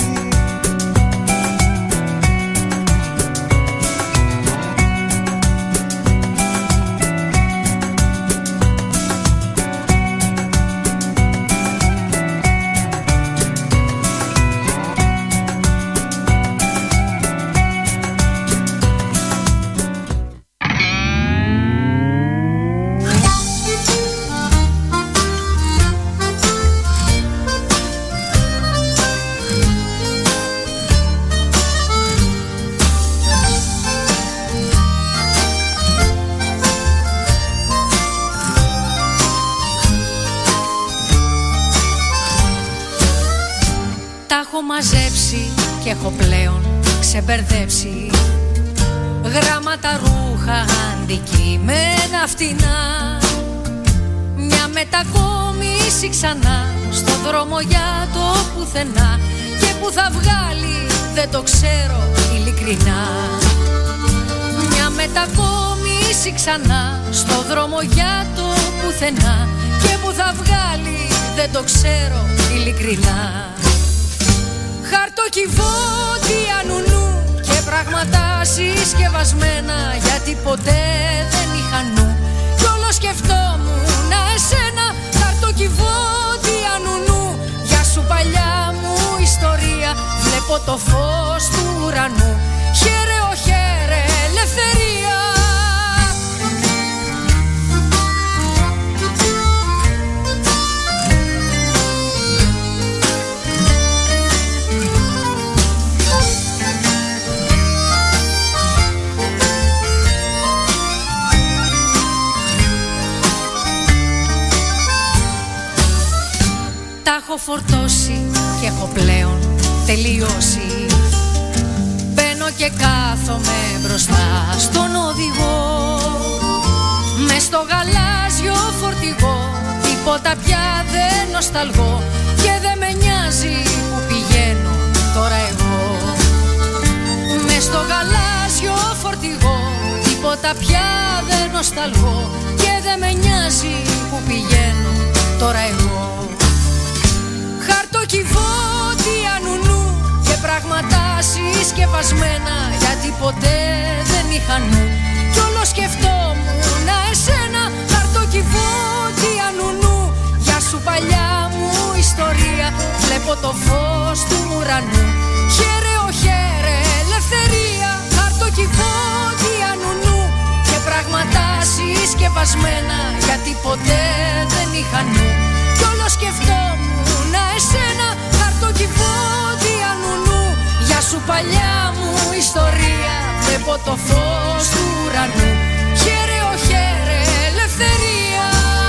Μαζέψει και έχω πλέον ξεμπερδέψει γράμματα, ρούχα, αντικείμενα φτηνά. Μια μετακόμιση ξανά στο δρόμο για το πουθενά, και που θα βγάλει δεν το ξέρω ειλικρινά. Μια μετακόμιση ξανά στο δρόμο για το πουθενά, και που θα βγάλει δεν το ξέρω ειλικρινά. Χαρτοκιβώτια νουνού και πράγματα συσκευασμένα, γιατί ποτέ δεν είχα νου κι όλο σκεφτόμουν εσένα. Χαρτοκιβώτια νουνού, γεια σου παλιά μου ιστορία, βλέπω το φως του ουρανού, χαίρε ο χαίρε ελευθερία. Τα έχω φορτώσει και έχω πλέον τελειώσει. Μπαίνω και κάθομαι μπροστά στον οδηγό, με μες στο γαλάζιο φορτηγό, τίποτα πια δεν νοσταλγώ και δεν με νοιάζει που πηγαίνω τώρα εγώ. Μες στο γαλάζιο φορτηγό, τίποτα πια δεν νοσταλγώ και δεν με νοιάζει που πηγαίνω τώρα εγώ. Χαρτοκιβώτια νουνού και πράγματα συσκευασμένα, γιατί ποτέ δεν είχα νου κι όλο σκεφτόμουν εσένα. Χαρτοκιβώτια νουνού, γεια σου παλιά μου ιστορία, βλέπω το φως του ουρανού, χαίρε ο χαίρε ελευθερία. Χαρτοκιβώτια νουνού και πράγματα συσκευασμένα, γιατί ποτέ δεν είχα νου κι όλο σκεφτόμουν εσένα. Χαρτοκιβώτια νουνού, γεια σου παλιά μου ιστορία, βλέπω το φως του ουρανού, χαίρε ο χαίρε ελευθερία.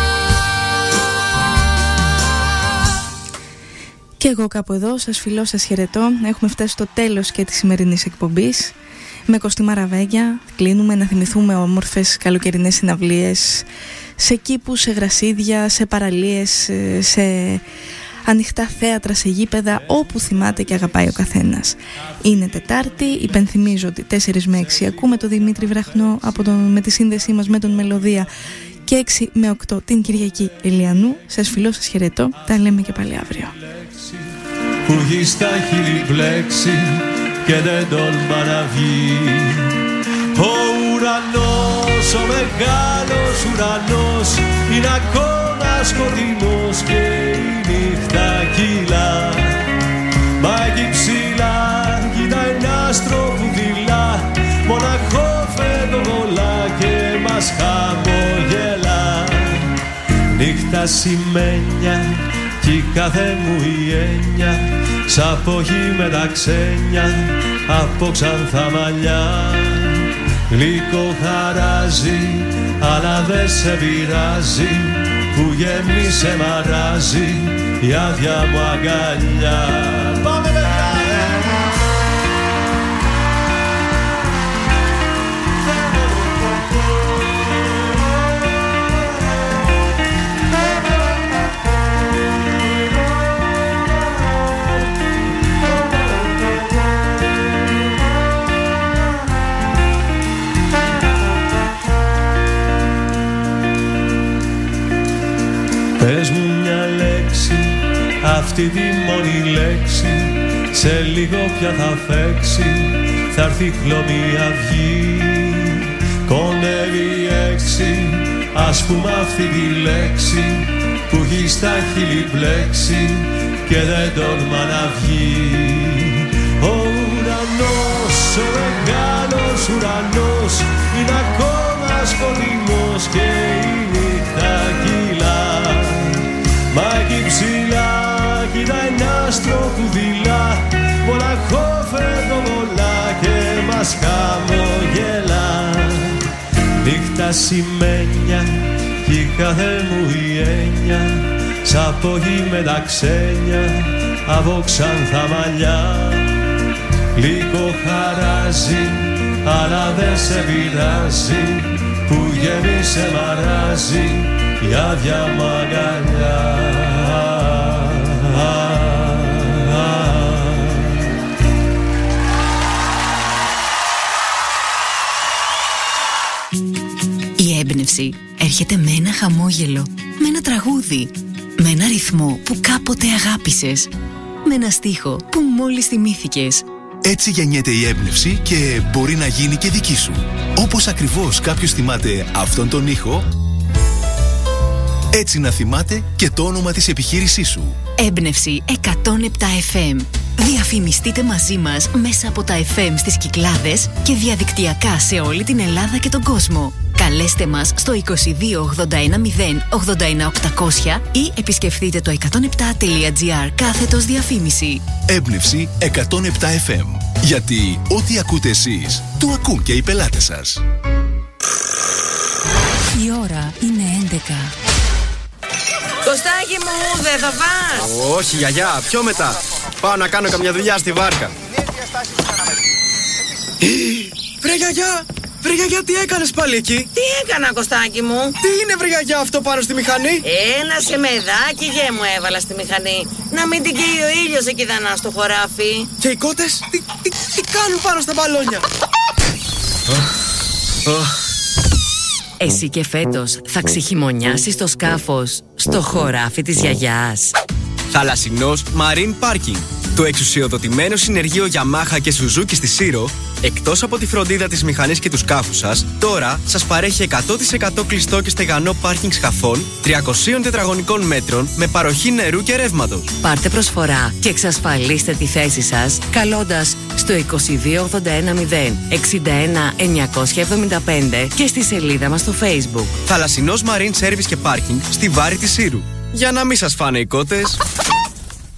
Και εγώ κάπου εδώ σας φιλώ, σας χαιρετώ. Έχουμε φτάσει στο τέλος και της σημερινής εκπομπής. Με Κωστή Μαραβέγια κλείνουμε, να θυμηθούμε όμορφες καλοκαιρινές συναυλίες σε κήπους, σε γρασίδια, σε παραλίες, σε ανοιχτά θέατρα, σε γήπεδα, όπου θυμάται και αγαπάει ο καθένας. Είναι Τετάρτη, υπενθυμίζω ότι τέσσερα με έξι ακούμε το Δημήτρη Βραχνό από τον, με τη σύνδεσή μας με τον Μελωδία, και έξι με οκτώ την Κυριακή Ελιανού. Σας φιλώ, σας χαιρετώ, τα λέμε και πάλι αύριο. Που έχει στα χείλη μπλέξει και δεν τολμά να βγει. Ο ουρανός, ο μεγάλος ουρανός, είναι ακόμα σκοτεινός και η νύχτα κύλα. Μα εκεί ψηλά κοίτα ένα άστρο που δειλά, μοναχό φαινοβολά και μας χαμογελά. Νύχτα σημαίνια κι η κάθε μου η έννοια, σ' απόγει με τα ξένια από ξανθά μαλλιά. Γλυκό χαράζει, αλλά δεν σε πειράζει, που γέμισε μαράζει η άδεια μου αγκαλιά. Πάμε παιδιά! Πες μου μια λέξη, αυτή τη μόνη λέξη, σε λίγο πια θα φέξει, θα έρθει χλωμή αυγή. Κοντεύει έξι, ας πούμε αυτή τη λέξη, που έχει στα χείλη μπλέξει και δεν τολμά να βγει. Ο ουρανός, ο μεγάλος ουρανός, είναι ακόμα σκοτεινός και η νύχτα κύλα. Μα εκεί ψηλά κοίτα ένα άστρο που δειλά, μοναχό φαινοβολά και μας χαμογελά. Νύχτα σημαίνια κι η κάθε μου η έννοια, σ' απόγει με τα ξένια από ξανθά μαλλιά. Γλυκό χαράζει, αλλά δεν σε πειράζει, που γέμισε μαράζει η άδεια μου αγκαλιά. Η έμπνευση έρχεται με ένα χαμόγελο, με ένα τραγούδι, με ένα ρυθμό που κάποτε αγάπησες, με ένα στίχο που μόλις θυμήθηκες. Έτσι γεννιέται η έμπνευση και μπορεί να γίνει και δική σου. Όπως ακριβώς κάποιος θυμάται αυτόν τον ήχο, έτσι να θυμάται και το όνομα της επιχείρησής σου. Έμπνευση εκατόν επτά εφ εμ. Διαφημιστείτε μαζί μας μέσα από τα εφ εμ στις Κυκλάδες και διαδικτυακά σε όλη την Ελλάδα και τον κόσμο. Καλέστε μας στο είκοσι δύο ογδόντα ένα μηδέν ογδόντα ένα οκτακόσια ή επισκεφτείτε το εκατόν επτά τελεία τζι άρ κάθετος διαφήμιση. Έμπνευση εκατόν επτά εφ εμ. Γιατί ό,τι ακούτε εσείς, το ακούν και οι πελάτες σας. Η ώρα είναι έντεκα. Κωστάκι μου, δεν θα φας? Όχι γιαγιά, πιο μετά. Πάω να κάνω καμιά δουλειά στη βάρκα. Βρε γιαγιά, Βρε γιαγιά, τι έκανες πάλι εκεί? Τι έκανα, Κωστάκι μου? Τι είναι βρε γιαγιά αυτό πάνω στη μηχανή? Ένα σεμεδάκι γε μου έβαλα στη μηχανή. Να μην την καίει ο ήλιος εκεί δανά στο χωράφι. Και οι κότες τι, τι, τι κάνουν πάνω στα μπαλόνια? Εσύ και φέτος θα ξεχειμονιάσεις το σκάφος στο χωράφι της γιαγιάς. Θαλασσινός Marine Parking. Το εξουσιοδοτημένο συνεργείο Yamaha και Suzuki στη Σύρο, εκτός από τη φροντίδα της μηχανής και του σκάφους σας, τώρα σας παρέχει εκατό τοις εκατό κλειστό και στεγανό πάρκινγκ σκαφών τριακοσίων τετραγωνικών μέτρων με παροχή νερού και ρεύματος. Πάρτε προσφορά και εξασφαλίστε τη θέση σας καλώντας στο είκοσι δύο ογδόντα ένα μηδέν εξήντα ένα εννιακόσια εβδομήντα πέντε και στη σελίδα μας στο Facebook. Θαλασσινός Marine Service και Parking στη Βάρη της Σύρου. Για να μην σας φάνε οι κότες.